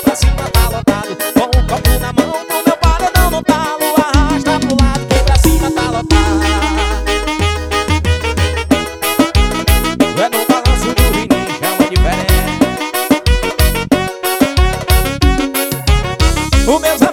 pra cima tá lotado. Com um copo na mão, pro meu paredão no talo. Arrasta pro lado que pra cima tá lotado. É no balanço do Vinícius, chama diferente. O meu